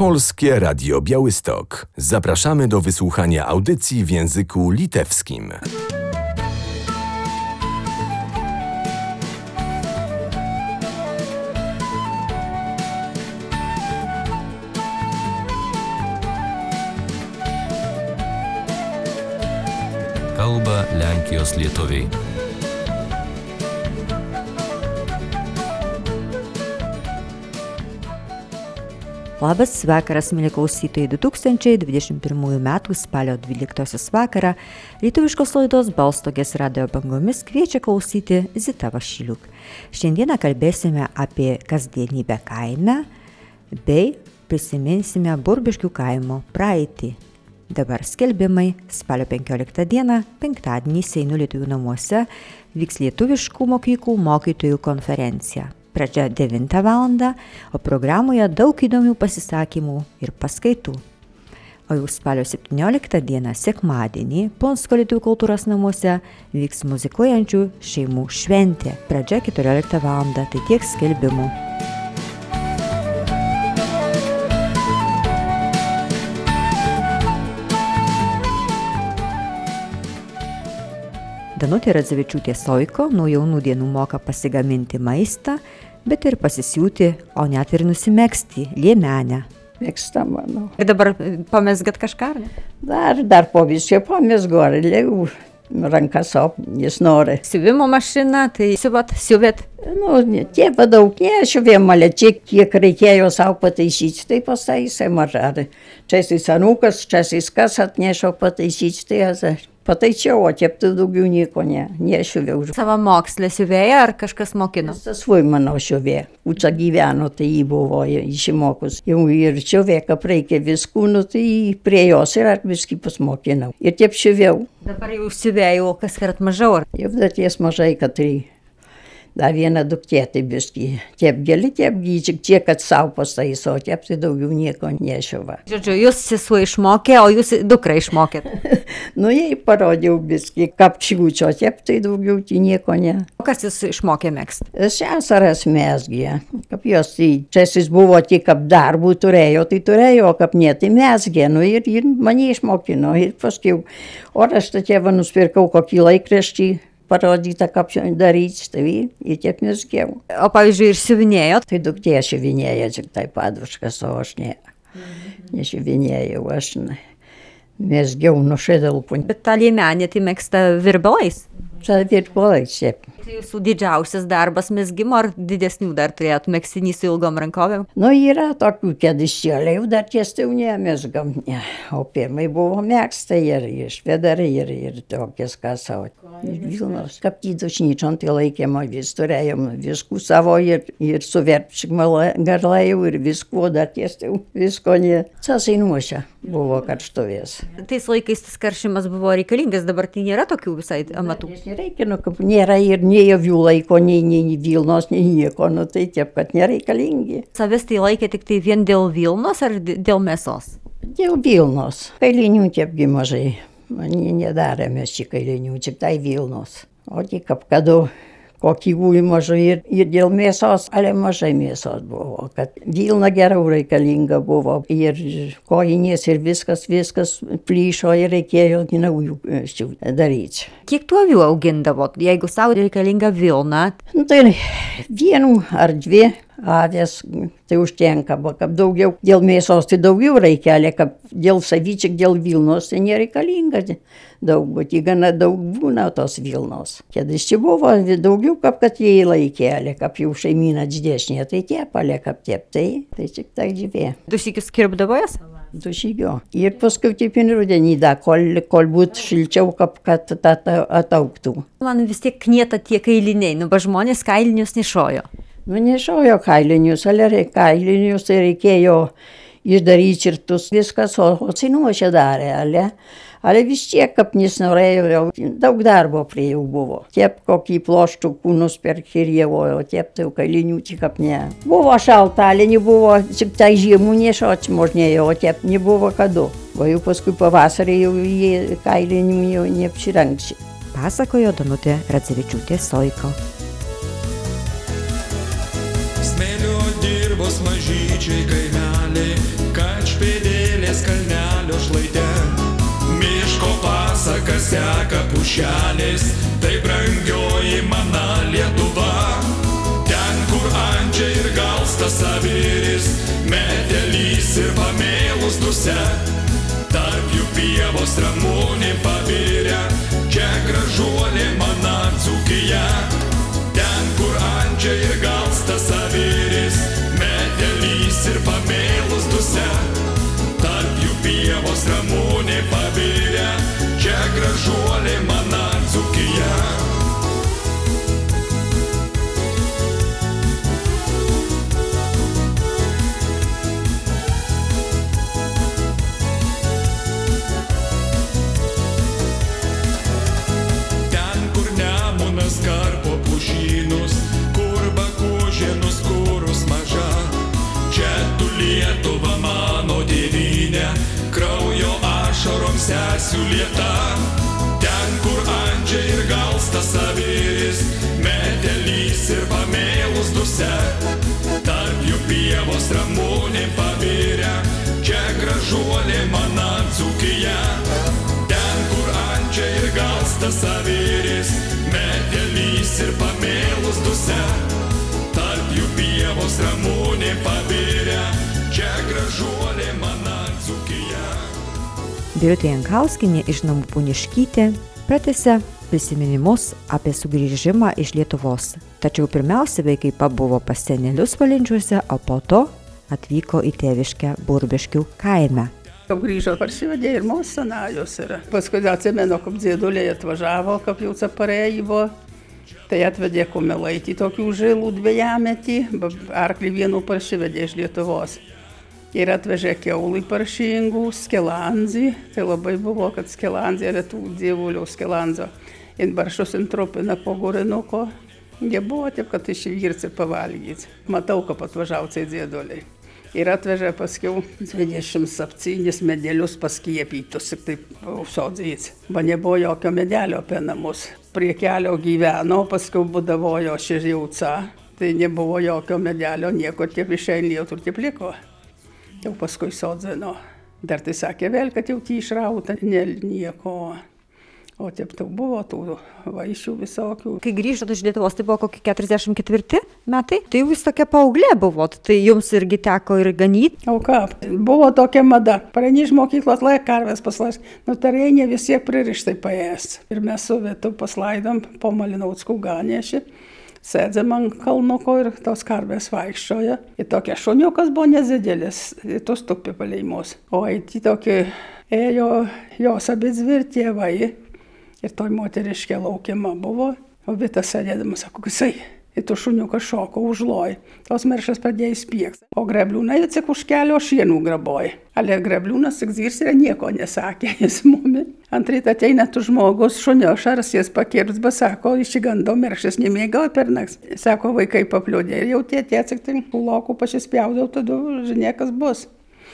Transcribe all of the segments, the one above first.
Polskie Radio Białystok. Zapraszamy do wysłuchania audycji w języku litewskim. Kalba Lenkijos lietuviai. Labas vakaras, mėly klausytojai, 2021 m. spalio 12 vakarą lietuviškos laidos Balstogės radijo bangomis kviečia klausyti Zita Vašiliuk. Šiandieną kalbėsime apie kasdienybę kaime bei prisiminsime Burbiškių kaimo praeitį. Dabar skelbimai. Spalio 15 dieną, penktadienį Seinų lietuvių namuose vyks lietuviškų mokyklų mokytojų konferencija. Pradžia 9 val. O programoje daug įdomių pasisakymų ir paskaitų. O jau spalio 17 dieną, sekmadienį, Ponsko lietuvių kultūros namuose vyks muzikuojančių šeimų šventė. Pradžia 14 val. Tai tiek skelbimų. Danutė Radzevičiūtė Soiko nuo jaunų dienų moka pasigaminti maistą, bet ir pasisiūti, o net ir nusimegzti liemenę. Mėgsta, manau. Ir dabar pamezgat kažką, ar ne? Dar po viskio pamezgu, ar lėgų rankas, jis nori. Siuvimo mašina, tai siuvėt. Tiek daug nešiuvėm, ale tiek, kiek reikėjo savo pataisyti, tai pastaisė mažą. Čia jis anūkas, čia jis kas atnešo pataisyti, tai pataičiau, o tiepti daugiau nieko nešiuvėjau. Savo mokslę siuvėja ar kažkas mokino? Tas svoj, manau, siuvėja. Uca gyveno, tai jį buvo išmokus. Jau ir siuvėja, kad reikia viskų, tai prie jos ir ar viskį pasmokinau. Ir tiep siuvėjau. Dabar jau siuvėjau, kas kart mažiau, ar? Jau daties mažai, kad tai dar vieną duktėtį viskį. Tiep geli, tiep gyčik, tiek, kad savo pastaiso, tiep tai daugiau nieko nešiuva. Žodžiu, jūs sesuo išmokė, o jūs dukra išmokėt. Jai parodėjau viskį, kapčiūčio, tiep tai daugiau tai nieko ne. O kas jūs išmokė megzti? Sesaras mezgė. Kaip jos, tai čia jis buvo tik, kaip darbų turėjo, kaip ne, tai mezgė. Ir mane išmokino. Ir paskui, o aš tą tėvą nuspirkau kokį laikraštį, parodyta, kaip daryti, tai ir tiek mezgiau. O pavyzdžiui, ir siuvinėjot? Tai duktė siuvinėjo, tik tai paduškas, o aš nesiuvinėjau, aš mezgiau nuo šedalpų. Bet ta liemenė tai megzta virbalais? Čia virbalais, šiaip. Tai jūsų didžiausias darbas mezgimo, ar didesnių dar turėtų megztinį su ilgom rankovėm? Yra tokių, kad išėliau dar tiesiau nemezgam. O pirmai buvo megzta ir švedarai, ir tokias kasau. Ir Vilnos kaptydušnyčion tai laikėm, vis turėjom viskų savo ir suverpšik garlajau ir visko dar tiesiau. Visko ne. Sasainuošia buvo karštuvės. Tais laikais tas karšimas buvo reikalingas, dabar tai nėra tokių visai amatų. Nereikia, kaip nėra ir nei avių laiko, nei Vilnos, nei nieko, tai tiep, kad nereikalingi. Savęs tai laikė tik tai vien dėl Vilnos ar dėl mėsos? Dėl Vilnos. Kailinių tiepgi mažai. Nedarėme šį kailinių, tik tai Vilnos. O tik apkadu kokį gūlį mažai ir dėl mėsos, ale mažai mėsos buvo. Kad Vilna geriau reikalinga buvo ir kojinės ir viskas plyšo ir reikėjo naujų daryti. Kiek tų avių augindavot, jeigu savo reikalinga Vilna? Tai vienų ar dvi avės, tai užtenka, kad daugiau dėl mėsos tai daugiau reikia, kad dėl savyčiak, dėl Vilnos tai nereikalinga daug, bet jį gana daug būna tos Vilnos. Kėdais čia buvo daugiau, kad jie laikė, kad jau šeimyna didesnė, tai tiepalė, kad tiep, tai tik tai gyvė. Du sykius kirpdavojas? Du sykio. Ir paskui taip ir rudenį, kol būt šilčiau, kad atauktų. Man vis tiek knieta tie kailiniai, žmonės kailinius nešojo. Nešojo kailinius, ale kailinius tai reikėjo išdaryti ir viskas, o sinuošė darė, ale vis tiek, kaip nesnorėjo, daug darbo prie jau buvo. Tiep kokį ploštų kūnus perkirievo, o tiep tai kailinių tik kaip ne. Buvo šalta, ale nebuvo, tik tai žiemų nešoti možnėjo, o tiep nebuvo kadu. O jau paskui pavasarį jau jie kailinių jau neapsirengsi. Pasakojo Danutė Radzevičiūtė Soiko. Smėlio dirbos mažyčiai kaimeliai, kalnelio šlaite. Miško pasaka seka pušelės, tai brangioji mana Lietuva. Ten, kur ančiai ir galsta saviris, metelys ir pamėlus duse. Tarp jų pievos Ramunė pabirė, čia gražuolė mana Dzūkija. Ten, kur ančiai ir galsta saviris, metelys ir pamėlus duse. Tarp jų pievos Ramunė pabirė, čia gražuolė mana Dzūkija. Karpo pušynus, kur Bakužėnus, kurus maža. Čia tu Lietuva mano tėvynė, kraujo ašarom sesių lieta. Ten, kur ančiai ir galsta saviris, metelys ir pamėlus duse. Tarp jų pievos Ramunė pabirė, čia gražuolė mana Dzūkija. Ten, kur ančiai ir galsta saviris, metelys ir pamėlus duse. Tarp jų pievos Ramunė pabirė, čia gražuolė mana Dzūkija. Birutė Jankauskienė iš namų Puniškytė pratęsia prisiminimus apie sugrįžimą iš Lietuvos. Tačiau pirmiausia vaikai pabuvo pas senelius Valinčiuose, o po to atvyko į tėviškę Burbiškių kaime. Grįžo, parsivedė ir mūsų senajus. Paskui atsimenu, kaip dzieduliai atvažiavo, kaip jau parėjo. Tai atvedė Kumelaitį tokių žilų dvejametį, arklį vienu parsivedė iš Lietuvos. Ir atvežė kiaulį paršingų, skelanzį. Tai labai buvo, kad skelanzį yra tų dievulių skelanzo. Ir baršus intrupina po gurinuko. Jie buvo taip, kad išvirsi pavalgyti. Matau, kaip atvažiavo tai dzieduliai. Ir atvežė paskiau 27 medelius paskiepytus ir taip sodzyts. Va nebuvo jokio medelio apie namus. Prie kelio gyveno, paskiau būdavo jo širjauca. Tai nebuvo jokio medelio, nieko tiep išeinėjo, tur tiep liko. Jau paskui sodzino. Dar tai sakė vėl, kad jau išrauta, nieko. O taip tau buvo tų vaišių visokių. Kai grįžot iš Lietuvos, tai buvo kokie 44 metai, tai jūs tokia paauglė buvot, tai jums irgi teko ir ganyti. O ką, buvo tokia mada. Praeini iš mokyklos laik karvės paslaš, nutarėjai vis tiek pririštai paėst. Ir mes su Vietu paslaidom po Malinauckų ganėšį, sėdėm ant kalnuko ir tos karvės vaikščioja. Ir tokia šuniukas buvo nezidėlis, tos tupi paleimus. O eiti tokį ėjo jos abi dvi ir tėvai. Ir toj moteriškė laukiama buvo, o Vita sėdėdama sako, jisai, ir tu šuniukas šoko užloj. Tos meršas pradėjo spiegti. O grebliūnai atsik už kelio šienų graboj. Ale grebliūnas tik zirsirė nieko nesakė, jis mumi. Antrit ateina tu žmogus, šunio šaras jis pakirs, bet sako, išsigando meršas nemėgavo per naks. Sako, vaikai papliūdė ir jau tie atsik tai laukų pasispjaudau, tada žinia, kas bus.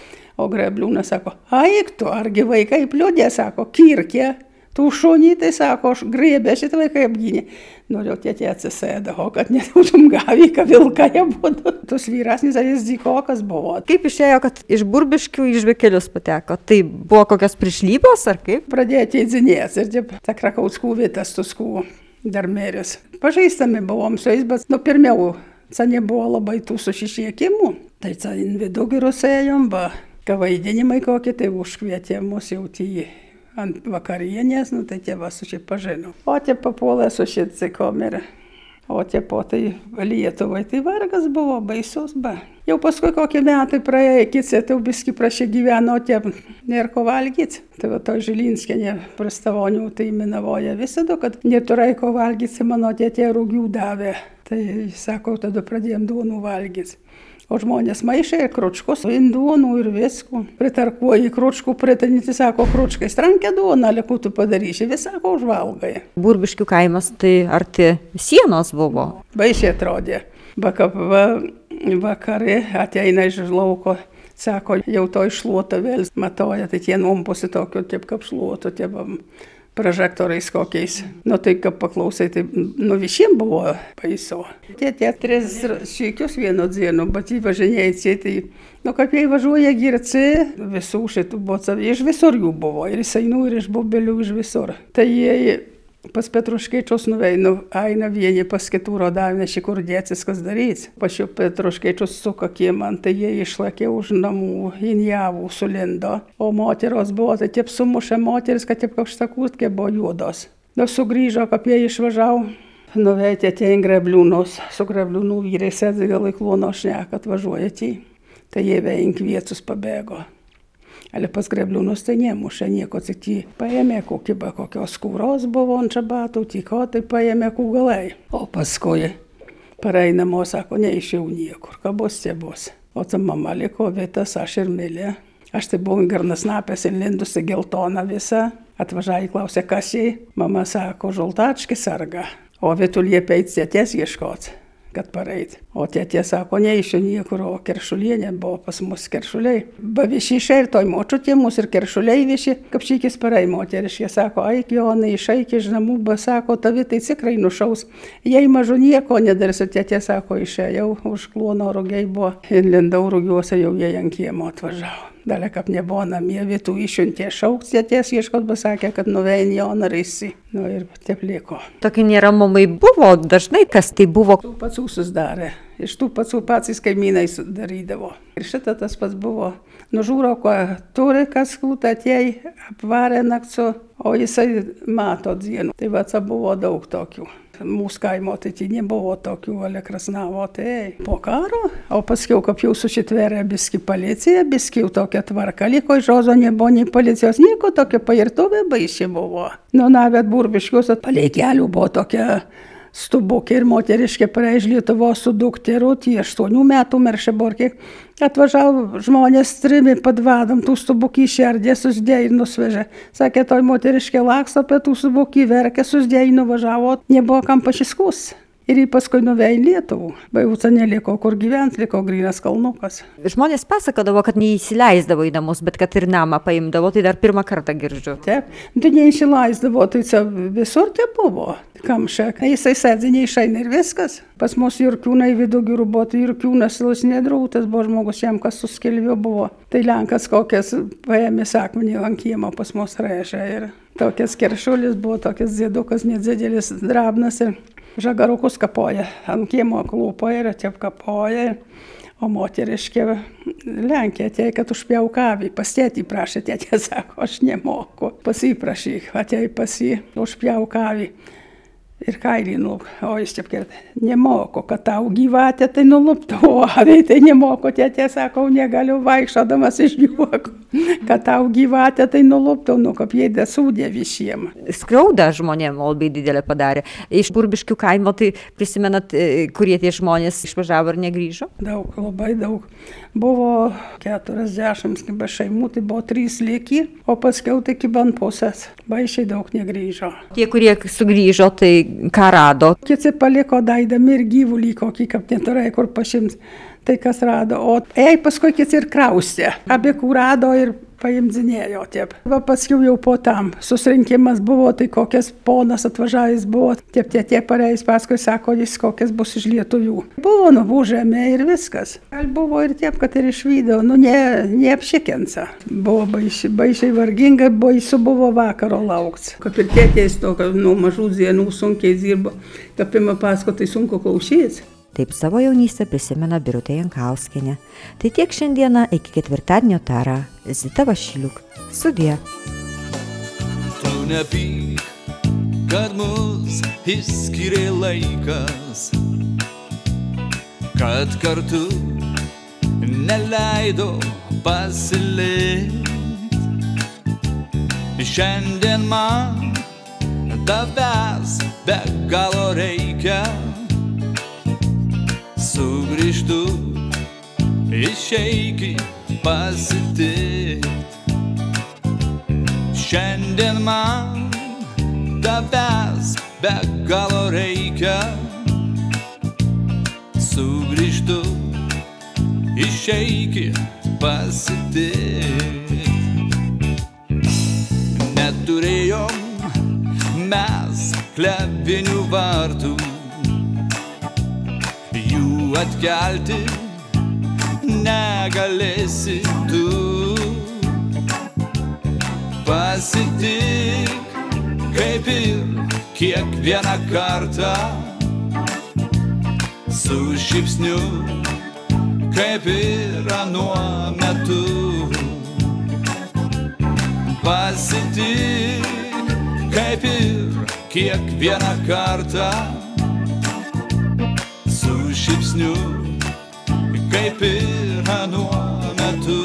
O grebliūnas sako, aik tu, argi vaikai pliūdė, sako, kirkė. Tų šunį, tai sako, aš grėbė šitą vaiką apgynė. Noriu, tėtė atsisėda, o kad netautum gavį, kad vilka jie būtų. Tus vyrasnis, ar jis dykokas buvo. Kaip išėjo, kad iš Burbiškių į Žvekelius pateko? Tai buvo kokios prišlybos, ar kaip? Pradėjo teidzinės ir taip, ta Krakauskų Vitas, Tuskų darmeris. Pažįstami buvom su jais, bet pirmiau, nebuvo labai tų susišiekimų. Tai vidų gerus ėjom, ką vaidinimai kokie, tai užkvietė mus jau tį. Ant vakarienės, tai tėvas su šį pažino. O tie papuolė su šį cikom ir O tie potai Lietuvai, tai vargas buvo baisus, Jau paskui kokie metai praėjo, kitse tai biski prašė gyveno, tie nėra ko valgyti. Tai va to Žilinskienė prastavonių tai minavoja visada, kad neturai ko valgyti, mano tėtė rūgių davė. Tai sako, tada pradėjom duonų valgyti. O žmonės maišė ir kručkus, duonų ir viskų. Pritarkuoji kručkų, pritanyti, sako, kručkai, strankę duoną, liku tu padarysi, vis sako, užvalgai. Burbiškių kaimas tai arti sienos buvo? Baisiai atrodė. Vakare ateina iš lauko, sako, jau to iššluota vėl matoja, tai tie numpusi tokio, taip kaip šluoto, tie prožektorais kokiais. Nu tai, kaip paklausai, tai visiems buvo baisu. Tie 3 šykius vieno dienų, bet jį važinėjai, tai kaip jie važiuoja girci, visų šitų buvo, iš visur jų buvo, ir iš Seinų, ir iš Bubelių, iš visur. Tai jie pas Petruškaičius nuveina, eina vieni pas kitų rodavneši, kur dėtis, kas darys. Pas jų Petruškaičius suka kieman, tai jie išlakė už namų, injavų, sulindo. O moteros buvo, tai taip sumušė moteris, kad taip kažta kurtkė buvo juodos. Nu, sugrįžo, kaip jie išvažiavo, nuveitė tie Grebliūnus, su Grebliūnų vyrai sėdė gal į klono šneką, atvažiuoja tie. Tai jie veink vietus pabėgo. Ale pas Grebliūnus tai nemušė nieko, tik jį paėmė kokios kūros buvo ant šabatų, tiko, tai paėmė kūgalai. O paskui pareinamo, sako, neišėjau niekur, ką bus, tie bus. O ta mama liko vietas, aš ir Milė. Aš tai buvau garnasnapės ir lindusi geltona visa. Atvažiavai, klausė, kas jai. Mama sako, žoltački sarga. O vietų liepė eit tėties ieškot, kad pareit. O tėtė sako, neišėjau niekur, o Keršulienė buvo pas mus Keršuliai. Baviši išai ir toj močiutė mus ir Keršuliai viši, kaip šykis parai moteriškė, sako, aik Jonai, išaik iš namų, sako, tavi tai tikrai nušaus. Jei mažu nieko nedarsiu, tėtė sako, išėjau, už klono rugiai buvo, ir lindau rugiuose, jau jie ant kiemo atvažiavo. Dalė, kaip nebuvo namie, vietų išsiuntė šauks, tėties ieškot, pasakė, kad nuvein Joną raisi. Nu ir taip liko. Tokie neramumai buvo, dažnai kas tai buvo. Tų pacų susidarė. Iš tų pacų patys kaimynai darydavo. Ir šitą tas pats buvo. Nužūro, ko turi, kas kūta atėjai, apvarė nakcu, o jisai mato dienų. Tai va, buvo daug tokių. Mūsų kaimo tai nebuvo tokių, ale Krasnavo, tai po karo. O paskiau, kaip jau susitvėrė biski policija, biski jau tokia tvarka liko, žozo nebuvo nei policijos, nieko tokia pairtuvė baisi buvo. Nu, bet Burbiškiuose palei kelių buvo tokia stubukė ir moteriškė praeis Lietuvos su dukteru, tie 8 metų Meršeborkė. Atvažiavo žmonės 3 padvadam, tų stubukį išardė, susidėjo ir nusvežė. Sakė, toj moteriškė laksto apie tų stubukį, verkė, susidėjo ir nuvažiavo, nebuvo kam pašiskus. Ir jį paskui nuvein Lietuvų. Baivuca neliko kur gyvent, liko grynas kalnukas. Žmonės pasakodavo, kad neįsileisdavo į namus, bet kad ir namą paimdavo, tai dar pirmą kartą girdžiu. Taip, tai neįsileisdavo, tai visur tai buvo. Kamšė, jisai sėdė, neišeina ir viskas. Pas mus Jurkiūnai Vidugirų buvo, tai Jurkiūnas Lusnėdrautas buvo žmogus, jam kas suskelvio buvo. Tai Lenkas kokias paėmė sakmenį ant kiemo pas mus rėžė. Ir tokias Keršulis buvo, tokias Ziedukas, nedidėlis drabnas ir žagarukus kapoja. Ant kiemo klūpoja ir atėp kapoja. O moteriškė Lenkija atėjo, kad užpjauk avį. Pas tėtį prašė, tėtė sako, aš nemoku. Pas jį prašyk, atėjo pas jį, užpjauk avį. Ir kailį, o jis taip kerta, nemoku, kad tau gyvatė, tai nuluptų, o aviai tai nemoku, tėtė sako, negaliu vaikščiodamas iš juoko, kad tau gyvatė, tai nuluptų, kaip jie desūdė visiems. Skriaudą žmonėm labai didelę padarė. Iš Burbiškių kaimo, tai prisimenat, kurie tie žmonės išvažiavo ir negrįžo? Daug, labai daug. Buvo 40 šeimų, tai buvo 3 lieki, o paskiau tai iki bent pusės. Baisiai daug negrįžo. Tie, kurie sugrįžo, tai ką rado? Kiti paliko daidami ir gyvulį kokį, kaip neturėjo kur pašimt. Tai kas rado. O paskui kiti ir kraustė. Abi kur rado ir paimdzinėjo taip. Va paskiau jau po tam susirinkimas buvo, tai kokias ponas atvažiavęs buvo. Tie pareis paskui sako, jis kokias bus iš lietuvių. Buvo nuvažiavę ir viskas. Gal buvo ir taip, kad ir išvydo, neapšikensa. Buvo baisiai varginga, baisu buvo vakaro laukti. Kaip ir tėtės to, kad nuo mažų dienų sunkiai dirbo, kaip ima pasko, tai sunku klausytis. Taip savo jaunystę prisimena Birutė Jankauskienė. Tai tiek šiandieną, iki ketvirtadienio tarą. Zita Vašiliuk. Sudie. Tu nepyk, kad mus išskyrė laikas, kad kartu neleido pasilikt. Šiandien man tavęs be galo reikia. Sugrįžtu, išeiki pasitikt. Šiandien man tavęs be galo reikia. Sugrįžtu, išeiki pasitikt. Neturėjom mes klebinių vartų, jų atkelti negalėsi tu. Pasitik, kaip ir kiekvieną kartą, su šypsniu, kaip ir anuo metu. Pasitik, kaip ir kiekvieną kartą, su šypsniu, kaip ir anuo metu.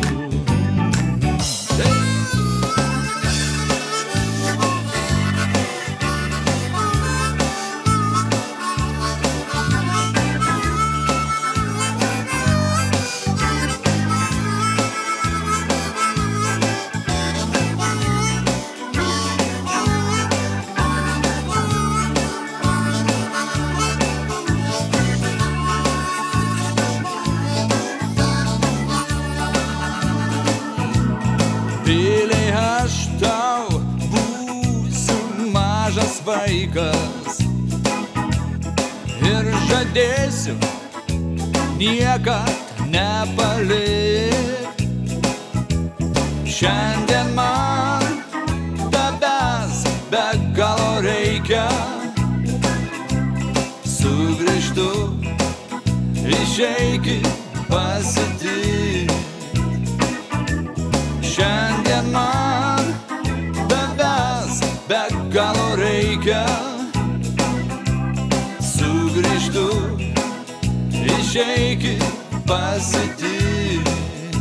Tyliai aš tau būsiu mažas vaikas ir žadėsiu niekad nepalikt. Šiandien man tavęs be galo reikia, sugrįžtu, išeiki pasitik. Šiandien man tavęs be galo reikia, sugrįžtu, išeiki pasitik.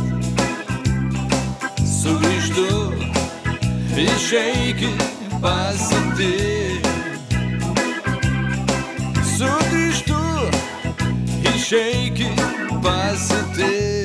Sugrįžtu, išeiki pasitik. Sugrįžtu, išeiki pasitik.